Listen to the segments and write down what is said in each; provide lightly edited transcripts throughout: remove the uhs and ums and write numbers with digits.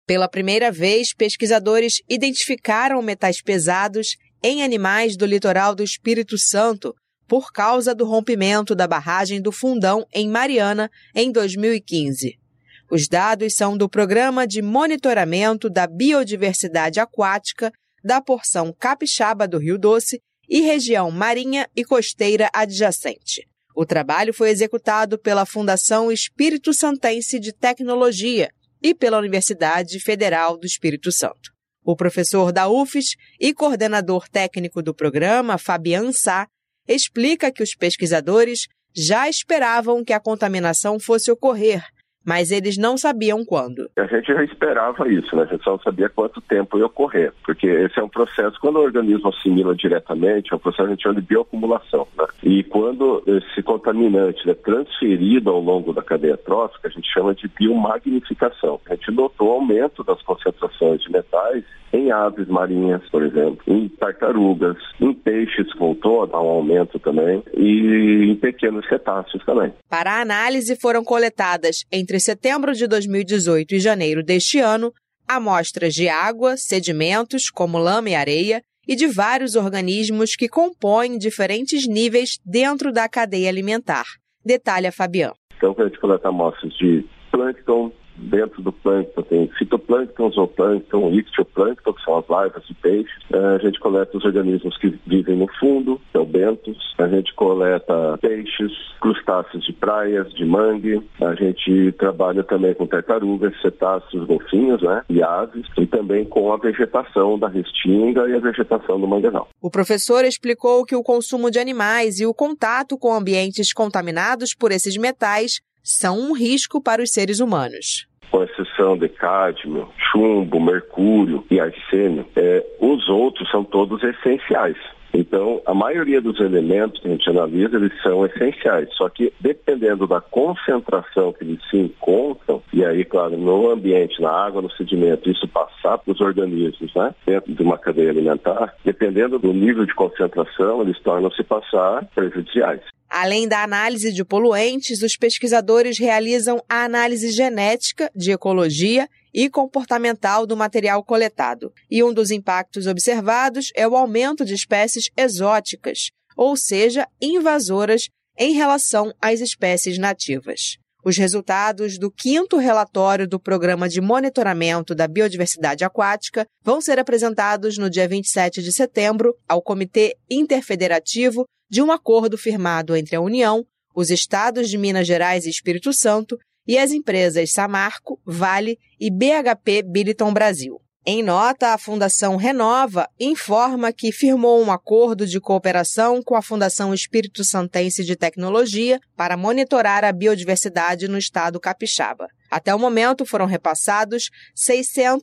Pela primeira vez, pesquisadores identificaram metais pesados em animais do litoral do Espírito Santo por causa do rompimento da barragem do Fundão em Mariana em 2015. Os dados são do Programa de Monitoramento da Biodiversidade Aquática da porção capixaba do Rio Doce e região marinha e costeira adjacente. O trabalho foi executado pela Fundação Espírito Santense de Tecnologia e pela Universidade Federal do Espírito Santo. O professor da UFES e coordenador técnico do programa, Fabian Sá, explica que os pesquisadores já esperavam que a contaminação fosse ocorrer, mas eles não sabiam quando. A gente já esperava isso, né? A gente só não sabia quanto tempo ia ocorrer, porque esse é um processo, quando o organismo assimila diretamente, é um processo que a gente chama de bioacumulação, né? E quando esse contaminante é transferido ao longo da cadeia trófica, a gente chama de biomagnificação. A gente notou aumento das concentrações de metais em aves marinhas, por exemplo, em tartarugas, em peixes voltou a dar um aumento também e em pequenos cetáceos também. Para a análise foram coletadas entre setembro de 2018 e janeiro deste ano amostras de água, sedimentos como lama e areia e de vários organismos que compõem diferentes níveis dentro da cadeia alimentar. Detalha Fabian. Então, a gente coleta amostras de plâncton. Dentro do plâncton tem fitoplâncton, zooplâncton, ictioplâncton, que são as larvas de peixes. A gente coleta os organismos que vivem no fundo, que é o bentos. A gente coleta peixes, crustáceos de praias, de mangue. A gente trabalha também com tartarugas, cetáceos, golfinhos, né, e aves. E também com a vegetação da restinga e a vegetação do manguezal. O professor explicou que o consumo de animais e o contato com ambientes contaminados por esses metais são um risco para os seres humanos. Com exceção de cádmio, chumbo, mercúrio e arsênio, os outros são todos essenciais. Então, a maioria dos elementos que a gente analisa, eles são essenciais. Só que, dependendo da concentração que eles se encontram, e aí, claro, no ambiente, na água, no sedimento, isso passar para os organismos, né, dentro de uma cadeia alimentar, dependendo do nível de concentração, eles tornam-se passar prejudiciais. Além da análise de poluentes, os pesquisadores realizam a análise genética, de ecologia e comportamental do material coletado. E um dos impactos observados é o aumento de espécies exóticas, ou seja, invasoras, em relação às espécies nativas. Os resultados do 5º relatório do Programa de Monitoramento da Biodiversidade Aquática vão ser apresentados no dia 27 de setembro ao Comitê Interfederativo de um acordo firmado entre a União, os estados de Minas Gerais e Espírito Santo e as empresas Samarco, Vale e BHP Billiton Brasil. Em nota, a Fundação Renova informa que firmou um acordo de cooperação com a Fundação Espírito Santense de Tecnologia para monitorar a biodiversidade no estado capixaba. Até o momento foram repassados R$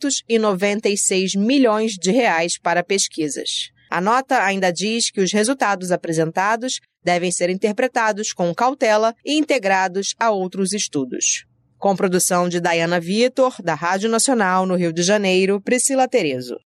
696 milhões para pesquisas. A nota ainda diz que os resultados apresentados devem ser interpretados com cautela e integrados a outros estudos. Com produção de Dayana Vitor, da Rádio Nacional no Rio de Janeiro, Priscila Terezo.